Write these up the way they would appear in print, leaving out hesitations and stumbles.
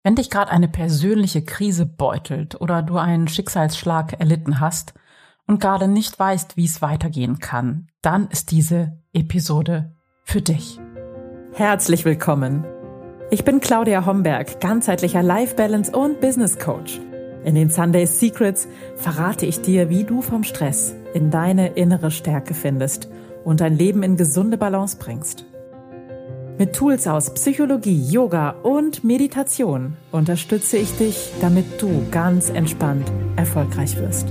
Wenn dich gerade eine persönliche Krise beutelt oder du einen Schicksalsschlag erlitten hast und gerade nicht weißt, wie es weitergehen kann, dann ist diese Episode für dich. Herzlich willkommen. Ich bin Claudia Homberg, ganzheitlicher Life Balance und Business Coach. In den Sunday Secrets verrate ich dir, wie du vom Stress in deine innere Stärke findest und dein Leben in gesunde Balance bringst. Mit Tools aus Psychologie, Yoga und Meditation unterstütze ich dich, damit du ganz entspannt erfolgreich wirst.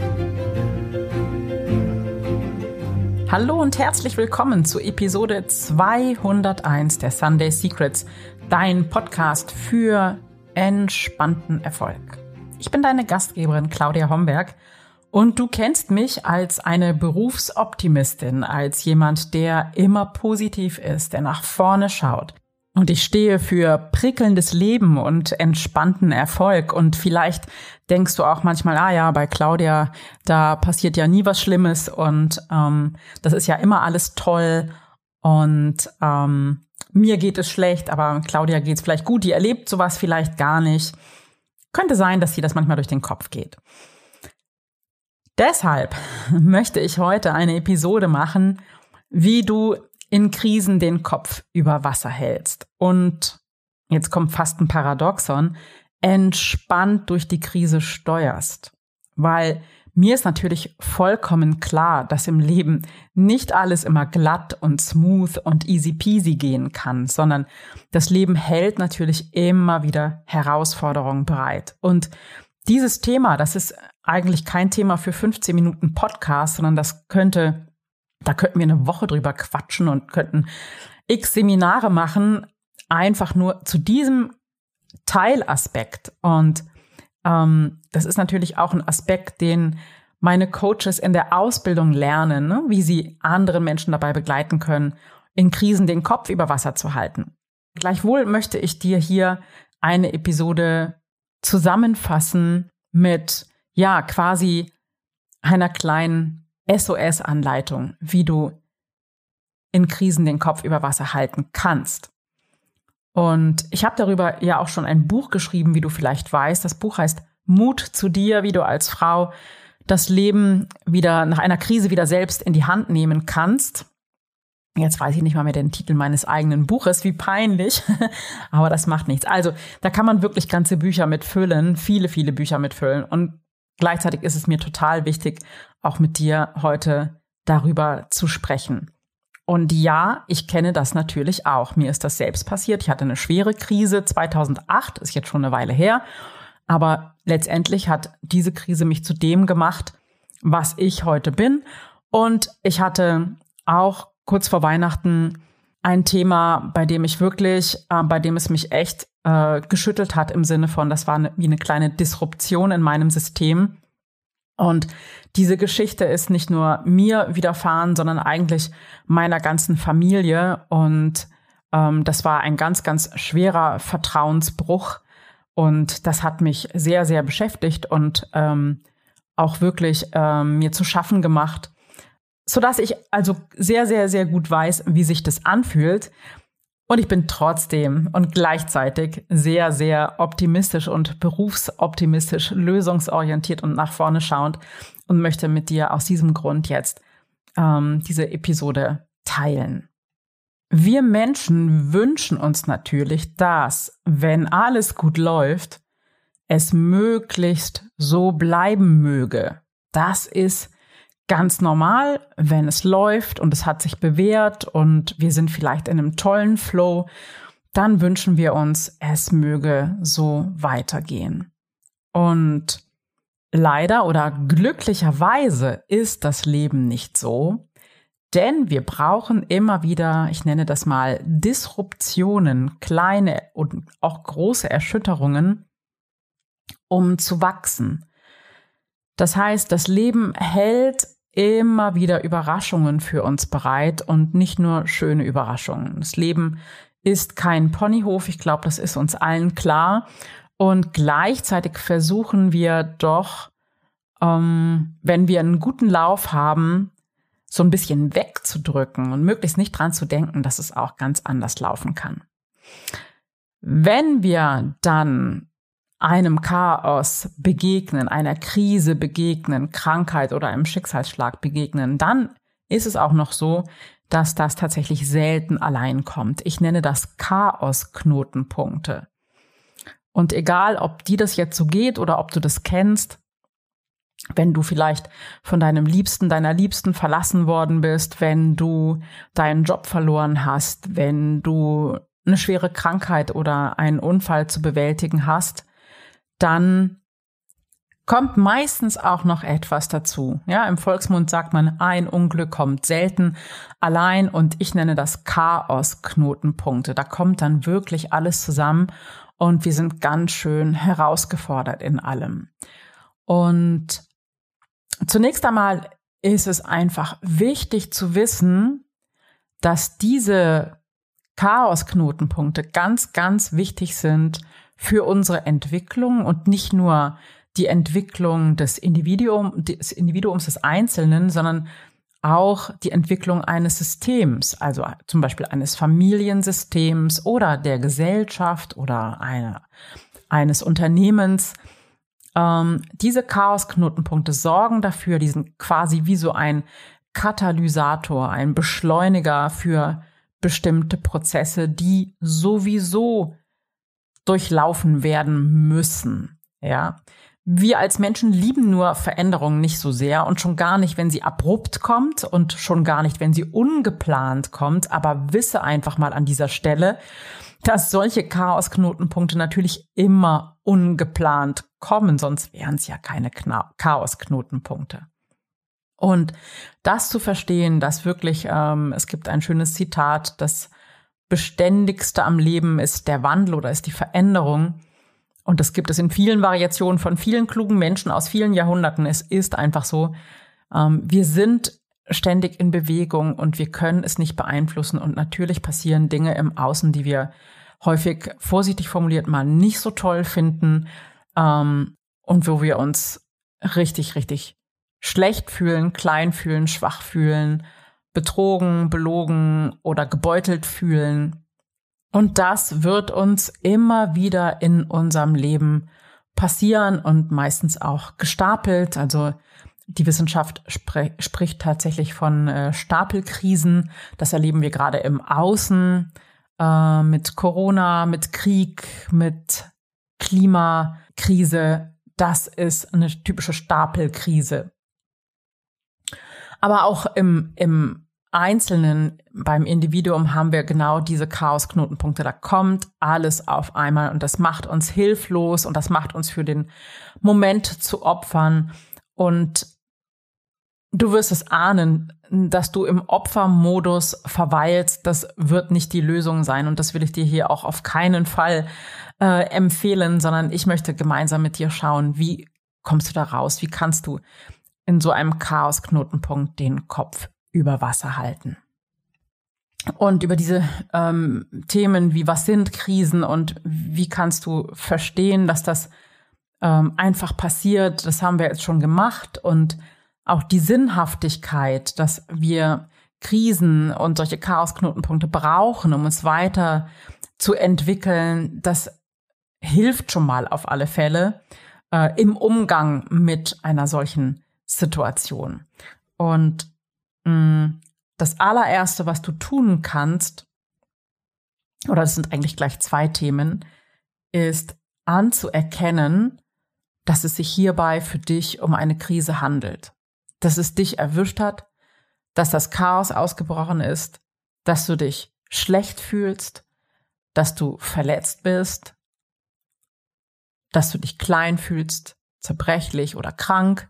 Hallo und herzlich willkommen zu Episode 201 der Sunday Secrets, dein Podcast für entspannten Erfolg. Ich bin deine Gastgeberin Claudia Homberg und du kennst mich als eine Berufsoptimistin, als jemand, der immer positiv ist, der nach vorne schaut. Und ich stehe für prickelndes Leben und entspannten Erfolg. Und vielleicht denkst du auch manchmal, bei Claudia, da passiert ja nie was Schlimmes und das ist ja immer alles toll und mir geht es schlecht, aber Claudia geht es vielleicht gut, die erlebt sowas vielleicht gar nicht. Könnte sein, dass sie das manchmal durch den Kopf geht. Deshalb möchte ich heute eine Episode machen, wie du in Krisen den Kopf über Wasser hältst und, jetzt kommt fast ein Paradoxon, entspannt durch die Krise steuerst. Weil mir ist natürlich vollkommen klar, dass im Leben nicht alles immer glatt und smooth und easy peasy gehen kann, sondern das Leben hält natürlich immer wieder Herausforderungen bereit. Und dieses Thema, das ist eigentlich kein Thema für 15 Minuten Podcast, sondern da könnten wir eine Woche drüber quatschen und könnten x Seminare machen, einfach nur zu diesem Teilaspekt. Und das ist natürlich auch ein Aspekt, den meine Coaches in der Ausbildung lernen, ne? Wie sie andere Menschen dabei begleiten können, in Krisen den Kopf über Wasser zu halten. Gleichwohl möchte ich dir hier eine Episode zusammenfassen mit, quasi einer kleinen SOS-Anleitung, wie du in Krisen den Kopf über Wasser halten kannst. Und ich habe darüber ja auch schon ein Buch geschrieben, wie du vielleicht weißt. Das Buch heißt Mut zu dir, wie du als Frau das Leben wieder nach einer Krise wieder selbst in die Hand nehmen kannst. Jetzt weiß ich nicht mal mehr den Titel meines eigenen Buches, wie peinlich, aber das macht nichts. Also da kann man wirklich ganze Bücher mitfüllen, viele, viele Bücher mitfüllen. Und gleichzeitig ist es mir total wichtig, auch mit dir heute darüber zu sprechen. Und ja, ich kenne das natürlich auch. Mir ist das selbst passiert. Ich hatte eine schwere Krise 2008, ist jetzt schon eine Weile her. Aber letztendlich hat diese Krise mich zu dem gemacht, was ich heute bin. Und ich hatte auch kurz vor Weihnachten ein Thema, bei dem es mich echt geschüttelt hat im Sinne von, das war wie eine kleine Disruption in meinem System. Und diese Geschichte ist nicht nur mir widerfahren, sondern eigentlich meiner ganzen Familie. Und das war ein ganz, ganz schwerer Vertrauensbruch. Und das hat mich sehr, sehr beschäftigt und auch wirklich mir zu schaffen gemacht, sodass ich also sehr, sehr, sehr gut weiß, wie sich das anfühlt. Und ich bin trotzdem und gleichzeitig sehr, sehr optimistisch und berufsoptimistisch, lösungsorientiert und nach vorne schauend und möchte mit dir aus diesem Grund jetzt diese Episode teilen. Wir Menschen wünschen uns natürlich, dass, wenn alles gut läuft, es möglichst so bleiben möge. Das ist ganz normal, wenn es läuft und es hat sich bewährt und wir sind vielleicht in einem tollen Flow, dann wünschen wir uns, es möge so weitergehen. Und leider oder glücklicherweise ist das Leben nicht so, denn wir brauchen immer wieder, ich nenne das mal Disruptionen, kleine und auch große Erschütterungen, um zu wachsen. Das heißt, das Leben hält immer wieder Überraschungen für uns bereit und nicht nur schöne Überraschungen. Das Leben ist kein Ponyhof, ich glaube, das ist uns allen klar. Und gleichzeitig versuchen wir doch, wenn wir einen guten Lauf haben, so ein bisschen wegzudrücken und möglichst nicht dran zu denken, dass es auch ganz anders laufen kann. Wenn wir dann einem Chaos begegnen, einer Krise begegnen, Krankheit oder einem Schicksalsschlag begegnen, dann ist es auch noch so, dass das tatsächlich selten allein kommt. Ich nenne das Chaos-Knotenpunkte. Und egal, ob dir das jetzt so geht oder ob du das kennst, wenn du vielleicht von deinem Liebsten, deiner Liebsten verlassen worden bist, wenn du deinen Job verloren hast, wenn du eine schwere Krankheit oder einen Unfall zu bewältigen hast, dann kommt meistens auch noch etwas dazu. Ja, im Volksmund sagt man, ein Unglück kommt selten allein, und ich nenne das Chaos-Knotenpunkte. Da kommt dann wirklich alles zusammen und wir sind ganz schön herausgefordert in allem. Und zunächst einmal ist es einfach wichtig zu wissen, dass diese Chaos-Knotenpunkte ganz, ganz wichtig sind für unsere Entwicklung und nicht nur die Entwicklung des Individuums, des Einzelnen, sondern auch die Entwicklung eines Systems, also zum Beispiel eines Familiensystems oder der Gesellschaft oder eines Unternehmens. Diese Chaos-Knotenpunkte sorgen dafür, die sind quasi wie so ein Katalysator, ein Beschleuniger für bestimmte Prozesse, die sowieso durchlaufen werden müssen. Ja, wir als Menschen lieben nur Veränderungen nicht so sehr und schon gar nicht, wenn sie abrupt kommt und schon gar nicht, wenn sie ungeplant kommt. Aber wisse einfach mal an dieser Stelle, dass solche Chaos-Knotenpunkte natürlich immer ungeplant kommen, sonst wären es ja keine Chaos-Knotenpunkte. Und das zu verstehen, dass wirklich, es gibt ein schönes Zitat, das Beständigste am Leben ist der Wandel oder ist die Veränderung. Und das gibt es in vielen Variationen von vielen klugen Menschen aus vielen Jahrhunderten. Es ist einfach so, wir sind ständig in Bewegung und wir können es nicht beeinflussen. Und natürlich passieren Dinge im Außen, die wir häufig, vorsichtig formuliert, mal nicht so toll finden, und wo wir uns richtig, richtig schlecht fühlen, klein fühlen, schwach fühlen, betrogen, belogen oder gebeutelt fühlen. Und das wird uns immer wieder in unserem Leben passieren und meistens auch gestapelt. Also die Wissenschaft spricht tatsächlich von Stapelkrisen. Das erleben wir gerade im Außen mit Corona, mit Krieg, mit Klimakrise. Das ist eine typische Stapelkrise. Aber auch im Einzelnen, beim Individuum haben wir genau diese Chaos-Knotenpunkte. Da kommt alles auf einmal und das macht uns hilflos und das macht uns für den Moment zu Opfern. Und du wirst es ahnen, dass du im Opfermodus verweilst. Das wird nicht die Lösung sein und das will ich dir hier auch auf keinen Fall empfehlen, sondern ich möchte gemeinsam mit dir schauen, wie kommst du da raus? Wie kannst du in so einem Chaos-Knotenpunkt den Kopf über Wasser halten? Und über diese Themen wie was sind Krisen und wie kannst du verstehen, dass das einfach passiert, das haben wir jetzt schon gemacht. Und auch die Sinnhaftigkeit, dass wir Krisen und solche Chaos-Knotenpunkte brauchen, um uns weiter zu entwickeln, das hilft schon mal auf alle Fälle im Umgang mit einer solchen Situation. Und das allererste, was du tun kannst, oder das sind eigentlich gleich zwei Themen, ist anzuerkennen, dass es sich hierbei für dich um eine Krise handelt. Dass es dich erwischt hat, dass das Chaos ausgebrochen ist, dass du dich schlecht fühlst, dass du verletzt bist, dass du dich klein fühlst, zerbrechlich oder krank.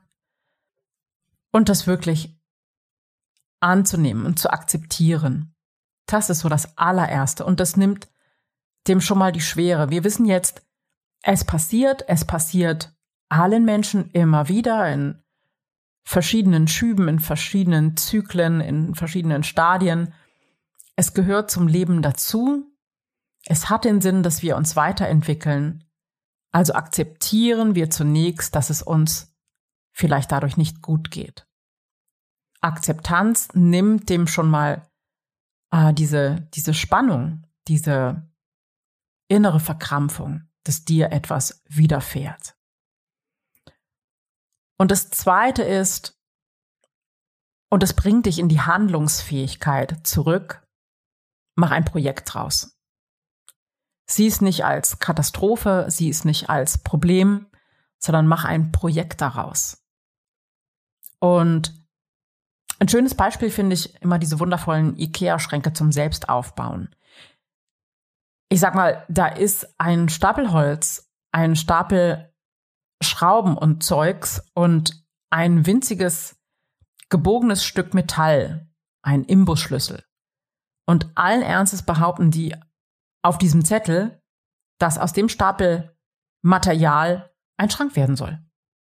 Und das wirklich anzunehmen und zu akzeptieren. Das ist so das allererste. Und das nimmt dem schon mal die Schwere. Wir wissen jetzt, es passiert allen Menschen immer wieder in verschiedenen Schüben, in verschiedenen Zyklen, in verschiedenen Stadien. Es gehört zum Leben dazu. Es hat den Sinn, dass wir uns weiterentwickeln. Also akzeptieren wir zunächst, dass es uns vielleicht dadurch nicht gut geht. Akzeptanz nimmt dem schon mal diese Spannung, diese innere Verkrampfung, dass dir etwas widerfährt. Und das Zweite ist, und es bringt dich in die Handlungsfähigkeit zurück, mach ein Projekt draus. Sieh es nicht als Katastrophe, sieh es nicht als Problem, sondern mach ein Projekt daraus. Und ein schönes Beispiel finde ich immer diese wundervollen IKEA-Schränke zum Selbstaufbauen. Ich sag mal, da ist ein Stapel Holz, ein Stapel Schrauben und Zeugs und ein winziges gebogenes Stück Metall, ein Imbusschlüssel. Und allen Ernstes behaupten die auf diesem Zettel, dass aus dem Stapel Material ein Schrank werden soll.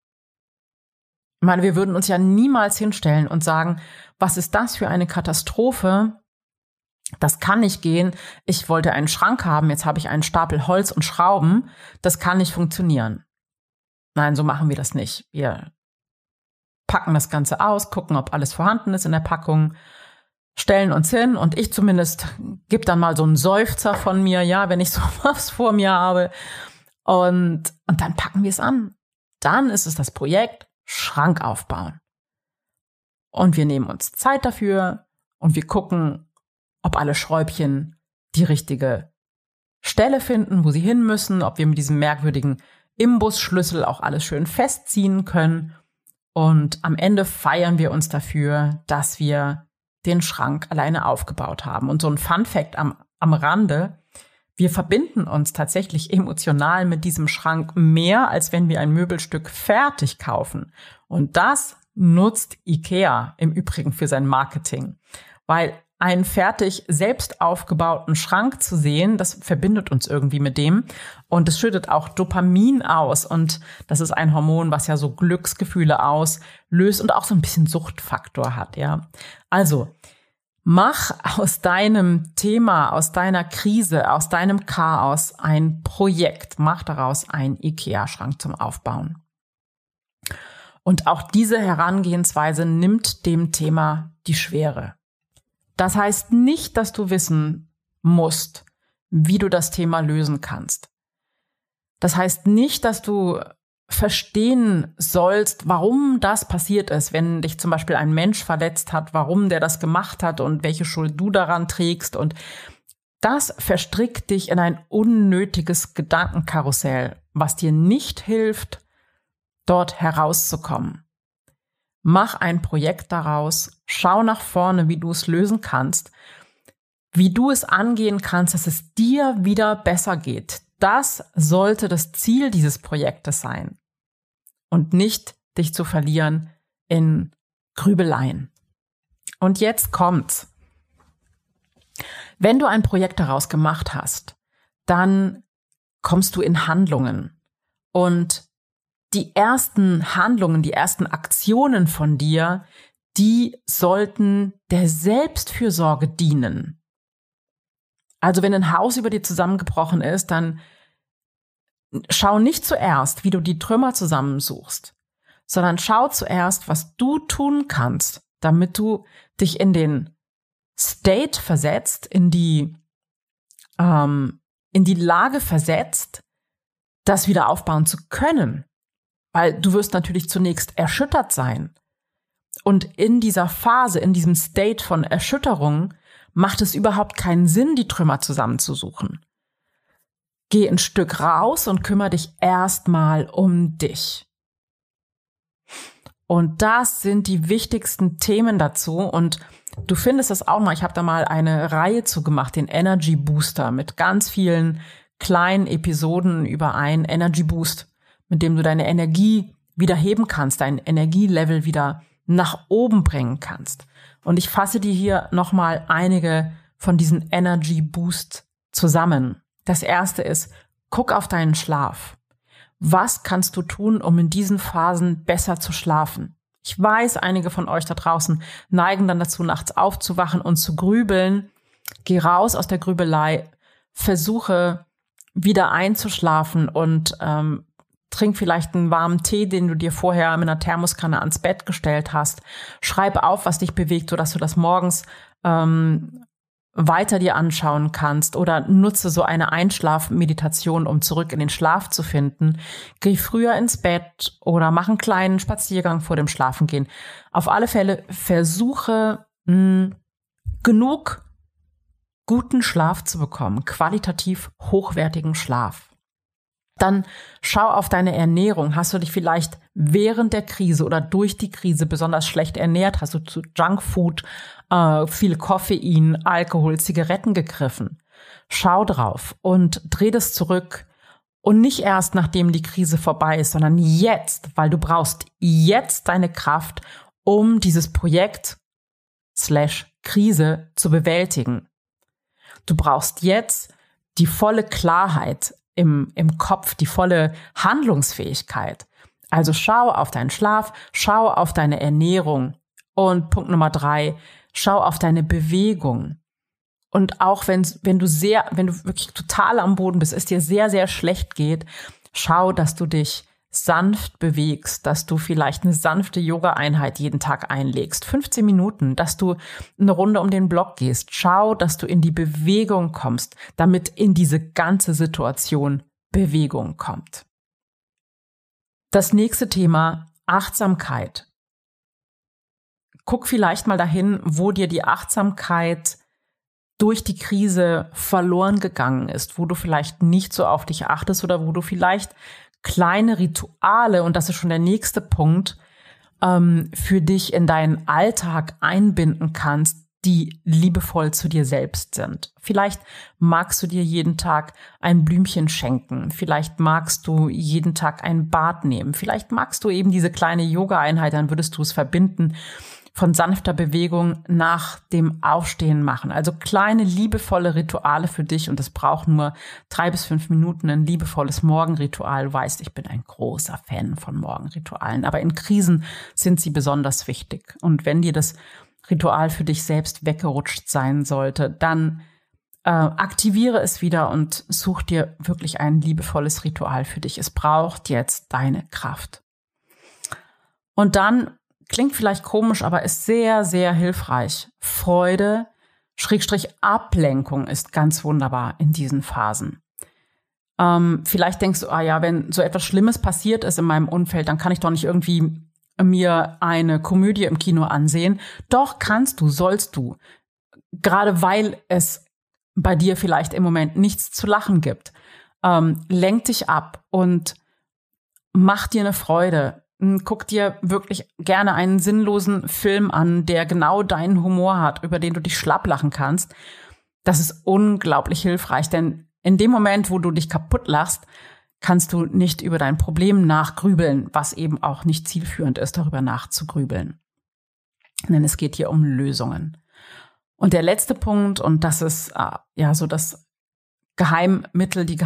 Ich meine, wir würden uns ja niemals hinstellen und sagen, was ist das für eine Katastrophe? Das kann nicht gehen. Ich wollte einen Schrank haben, jetzt habe ich einen Stapel Holz und Schrauben. Das kann nicht funktionieren. Nein, so machen wir das nicht. Wir packen das Ganze aus, gucken, ob alles vorhanden ist in der Packung, stellen uns hin und ich zumindest gebe dann mal so einen Seufzer von mir, ja, wenn ich sowas vor mir habe. Und dann packen wir es an. Dann ist es das Projekt Schrank aufbauen. Und wir nehmen uns Zeit dafür und wir gucken, ob alle Schräubchen die richtige Stelle finden, wo sie hin müssen, ob wir mit diesem merkwürdigen Imbusschlüssel auch alles schön festziehen können. Und am Ende feiern wir uns dafür, dass wir den Schrank alleine aufgebaut haben. Und so ein Fun-Fact am Rande: Wir verbinden uns tatsächlich emotional mit diesem Schrank mehr, als wenn wir ein Möbelstück fertig kaufen. Und das nutzt IKEA im Übrigen für sein Marketing. Weil einen fertig selbst aufgebauten Schrank zu sehen, das verbindet uns irgendwie mit dem. Und es schüttet auch Dopamin aus. Und das ist ein Hormon, was ja so Glücksgefühle auslöst und auch so ein bisschen Suchtfaktor hat, ja. Also, mach aus deinem Thema, aus deiner Krise, aus deinem Chaos ein Projekt. Mach daraus einen IKEA-Schrank zum Aufbauen. Und auch diese Herangehensweise nimmt dem Thema die Schwere. Das heißt nicht, dass du wissen musst, wie du das Thema lösen kannst. Das heißt nicht, dass du verstehen sollst, warum das passiert ist, wenn dich zum Beispiel ein Mensch verletzt hat, warum der das gemacht hat und welche Schuld du daran trägst. Und das verstrickt dich in ein unnötiges Gedankenkarussell, was dir nicht hilft, dort herauszukommen. Mach ein Projekt daraus, schau nach vorne, wie du es lösen kannst, wie du es angehen kannst, dass es dir wieder besser geht. Das sollte das Ziel dieses Projektes sein und nicht dich zu verlieren in Grübeleien. Und jetzt kommt's. Wenn du ein Projekt daraus gemacht hast, dann kommst du in Handlungen und die ersten Handlungen, die ersten Aktionen von dir, die sollten der Selbstfürsorge dienen. Also wenn ein Haus über dir zusammengebrochen ist, dann schau nicht zuerst, wie du die Trümmer zusammensuchst, sondern schau zuerst, was du tun kannst, damit du dich in den State versetzt, in die Lage versetzt, das wieder aufbauen zu können. Weil du wirst natürlich zunächst erschüttert sein. Und in dieser Phase, in diesem State von Erschütterung, macht es überhaupt keinen Sinn, die Trümmer zusammenzusuchen. Geh ein Stück raus und kümmere dich erstmal um dich. Und das sind die wichtigsten Themen dazu. Und du findest das auch mal, ich habe da mal eine Reihe zu gemacht, den Energy Booster, mit ganz vielen kleinen Episoden über einen Energy Boost, mit dem du deine Energie wieder heben kannst, dein Energielevel wieder nach oben bringen kannst. Und ich fasse dir hier nochmal einige von diesen Energy Boost zusammen. Das erste ist, guck auf deinen Schlaf. Was kannst du tun, um in diesen Phasen besser zu schlafen? Ich weiß, einige von euch da draußen neigen dann dazu, nachts aufzuwachen und zu grübeln. Geh raus aus der Grübelei, versuche wieder einzuschlafen und trink vielleicht einen warmen Tee, den du dir vorher mit einer Thermoskanne ans Bett gestellt hast. Schreib auf, was dich bewegt, sodass du das morgens weiter dir anschauen kannst oder nutze so eine Einschlafmeditation, um zurück in den Schlaf zu finden. Geh früher ins Bett oder mach einen kleinen Spaziergang vor dem Schlafengehen. Auf alle Fälle versuche genug guten Schlaf zu bekommen, qualitativ hochwertigen Schlaf. Dann schau auf deine Ernährung. Hast du dich vielleicht während der Krise oder durch die Krise besonders schlecht ernährt? Hast du zu Junkfood, viel Koffein, Alkohol, Zigaretten gegriffen? Schau drauf und dreh das zurück. Und nicht erst, nachdem die Krise vorbei ist, sondern jetzt, weil du brauchst jetzt deine Kraft, um dieses Projekt /Krise zu bewältigen. Du brauchst jetzt die volle Klarheit im Kopf, die volle Handlungsfähigkeit. Also schau auf deinen Schlaf, schau auf deine Ernährung. Und Punkt Nummer 3, schau auf deine Bewegung. Und auch wenn du wirklich total am Boden bist, es dir sehr, sehr schlecht geht, schau, dass du dich sanft bewegst, dass du vielleicht eine sanfte Yoga-Einheit jeden Tag einlegst, 15 Minuten, dass du eine Runde um den Block gehst. Schau, dass du in die Bewegung kommst, damit in diese ganze Situation Bewegung kommt. Das nächste Thema, Achtsamkeit. Guck vielleicht mal dahin, wo dir die Achtsamkeit durch die Krise verloren gegangen ist, wo du vielleicht nicht so auf dich achtest oder wo du vielleicht kleine Rituale, und das ist schon der nächste Punkt, für dich in deinen Alltag einbinden kannst, die liebevoll zu dir selbst sind. Vielleicht magst du dir jeden Tag ein Blümchen schenken. Vielleicht magst du jeden Tag ein Bad nehmen. Vielleicht magst du eben diese kleine Yoga-Einheit, dann würdest du es verbinden von sanfter Bewegung nach dem Aufstehen machen. Also kleine, liebevolle Rituale für dich, und es braucht nur 3 bis 5 Minuten, ein liebevolles Morgenritual. Du weißt, ich bin ein großer Fan von Morgenritualen, aber in Krisen sind sie besonders wichtig. Und wenn dir das Ritual für dich selbst weggerutscht sein sollte, dann aktiviere es wieder und such dir wirklich ein liebevolles Ritual für dich. Es braucht jetzt deine Kraft. Und dann klingt vielleicht komisch, aber ist sehr, sehr hilfreich. Freude, Ablenkung ist ganz wunderbar in diesen Phasen. Vielleicht denkst du, wenn so etwas Schlimmes passiert ist in meinem Umfeld, dann kann ich doch nicht irgendwie mir eine Komödie im Kino ansehen. Doch kannst du, sollst du. Gerade weil es bei dir vielleicht im Moment nichts zu lachen gibt. Lenk dich ab und mach dir eine Freude. Guck dir wirklich gerne einen sinnlosen Film an, der genau deinen Humor hat, über den du dich schlapp lachen kannst. Das ist unglaublich hilfreich, denn in dem Moment, wo du dich kaputt lachst, kannst du nicht über dein Problem nachgrübeln, was eben auch nicht zielführend ist, darüber nachzugrübeln. Denn es geht hier um Lösungen. Und der letzte Punkt, und das ist so das Geheimmittel, die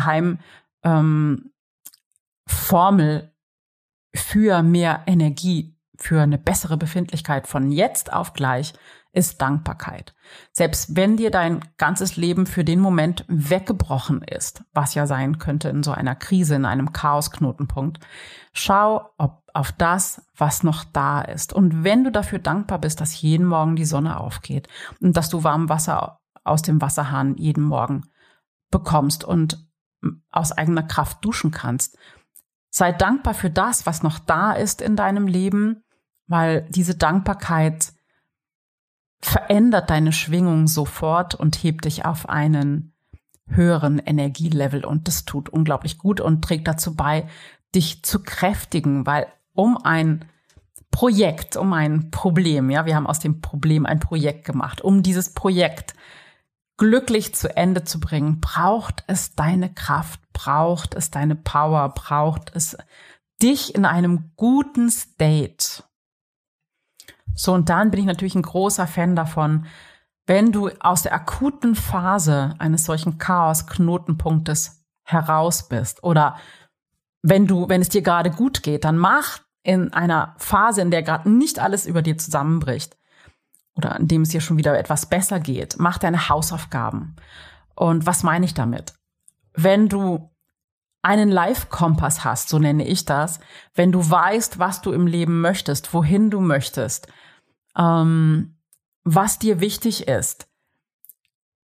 Formel für mehr Energie, für eine bessere Befindlichkeit von jetzt auf gleich, ist Dankbarkeit. Selbst wenn dir dein ganzes Leben für den Moment weggebrochen ist, was ja sein könnte in so einer Krise, in einem Chaosknotenpunkt, schau auf das, was noch da ist. Und wenn du dafür dankbar bist, dass jeden Morgen die Sonne aufgeht und dass du warmes Wasser aus dem Wasserhahn jeden Morgen bekommst und aus eigener Kraft duschen kannst, sei dankbar für das, was noch da ist in deinem Leben, weil diese Dankbarkeit verändert deine Schwingung sofort und hebt dich auf einen höheren Energielevel. Und das tut unglaublich gut und trägt dazu bei, dich zu kräftigen, weil um ein Problem, wir haben aus dem Problem ein Projekt gemacht, um dieses Projekt glücklich zu Ende zu bringen, braucht es deine Kraft, braucht es deine Power, braucht es dich in einem guten State. So, und dann bin ich natürlich ein großer Fan davon, wenn du aus der akuten Phase eines solchen Chaos-Knotenpunktes heraus bist oder wenn es dir gerade gut geht, dann mach in einer Phase, in der gerade nicht alles über dir zusammenbricht oder in dem es dir schon wieder etwas besser geht, mach deine Hausaufgaben. Und was meine ich damit? Wenn du einen Life-Kompass hast, so nenne ich das, wenn du weißt, was du im Leben möchtest, wohin du möchtest, was dir wichtig ist,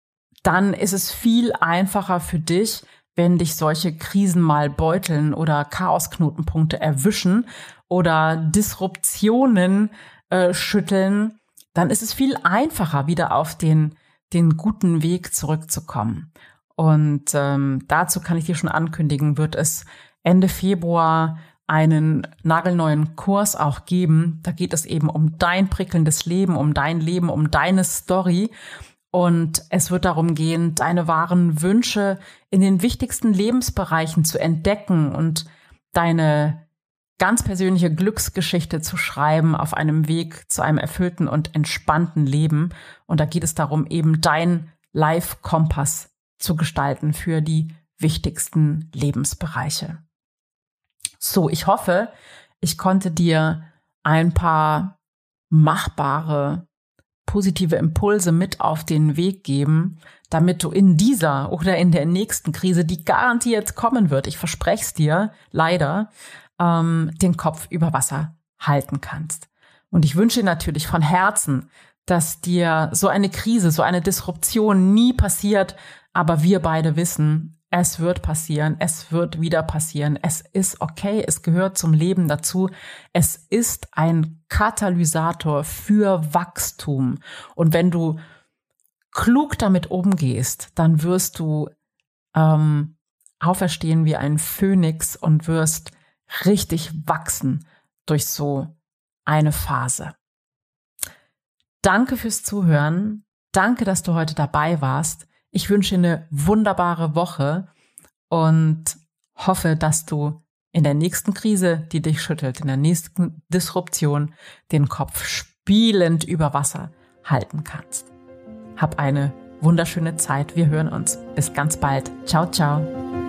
dann ist es viel einfacher für dich, wenn dich solche Krisen mal beuteln oder Chaosknotenpunkte erwischen oder Disruptionen schütteln, dann ist es viel einfacher, wieder auf den guten Weg zurückzukommen. Und dazu kann ich dir schon ankündigen, wird es Ende Februar einen nagelneuen Kurs auch geben. Da geht es eben um dein prickelndes Leben, um dein Leben, um deine Story. Und es wird darum gehen, deine wahren Wünsche in den wichtigsten Lebensbereichen zu entdecken und deine ganz persönliche Glücksgeschichte zu schreiben auf einem Weg zu einem erfüllten und entspannten Leben. Und da geht es darum, eben dein Life-Kompass zu gestalten für die wichtigsten Lebensbereiche. So, ich hoffe, ich konnte dir ein paar machbare, positive Impulse mit auf den Weg geben, damit du in dieser oder in der nächsten Krise, die garantiert kommen wird, ich verspreche es dir, leider, den Kopf über Wasser halten kannst. Und ich wünsche dir natürlich von Herzen, dass dir so eine Krise, so eine Disruption nie passiert, aber wir beide wissen, es wird passieren, es wird wieder passieren, es ist okay, es gehört zum Leben dazu, es ist ein Katalysator für Wachstum. Und wenn du klug damit umgehst, dann wirst du auferstehen wie ein Phönix und wirst richtig wachsen durch so eine Phase. Danke fürs Zuhören. Danke, dass du heute dabei warst. Ich wünsche dir eine wunderbare Woche und hoffe, dass du in der nächsten Krise, die dich schüttelt, in der nächsten Disruption den Kopf spielend über Wasser halten kannst. Hab eine wunderschöne Zeit. Wir hören uns. Bis ganz bald. Ciao, ciao.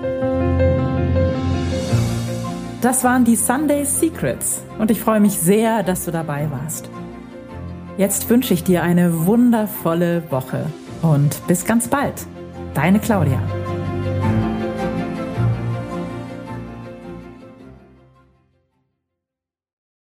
Das waren die Sunday Secrets und ich freue mich sehr, dass du dabei warst. Jetzt wünsche ich dir eine wundervolle Woche und bis ganz bald. Deine Claudia.